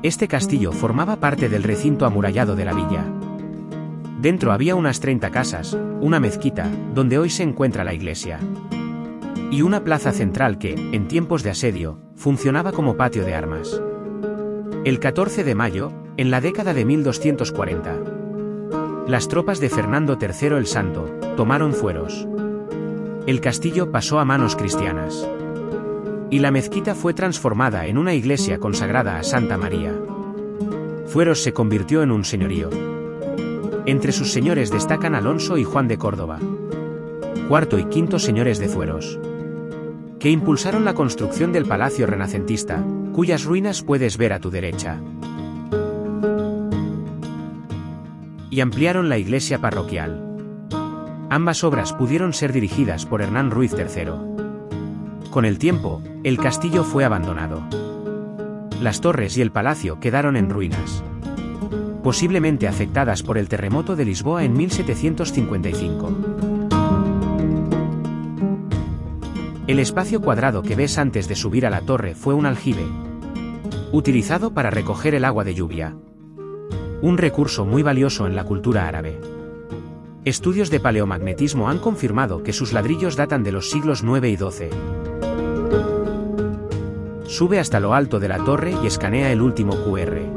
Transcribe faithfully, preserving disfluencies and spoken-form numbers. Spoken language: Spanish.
Este castillo formaba parte del recinto amurallado de la villa. Dentro había unas treinta casas, una mezquita, donde hoy se encuentra la iglesia, y una plaza central que, en tiempos de asedio, funcionaba como patio de armas. El catorce de mayo, en la década de mil doscientos cuarenta, las tropas de Fernando tercero el Santo tomaron Fueros. El castillo pasó a manos cristianas, y la mezquita fue transformada en una iglesia consagrada a Santa María. Fueros se convirtió en un señorío. Entre sus señores destacan Alonso y Juan de Córdoba, cuarto y quinto señores de Fueros, que impulsaron la construcción del palacio renacentista, cuyas ruinas puedes ver a tu derecha, y ampliaron la iglesia parroquial. Ambas obras pudieron ser dirigidas por Hernán Ruiz tercero. Con el tiempo, el castillo fue abandonado. Las torres y el palacio quedaron en ruinas, posiblemente afectadas por el terremoto de Lisboa en mil setecientos cincuenta y cinco. El espacio cuadrado que ves antes de subir a la torre fue un aljibe, utilizado para recoger el agua de lluvia, un recurso muy valioso en la cultura árabe. Estudios de paleomagnetismo han confirmado que sus ladrillos datan de los siglos nueve y doce. Sube hasta lo alto de la torre y escanea el último Q R.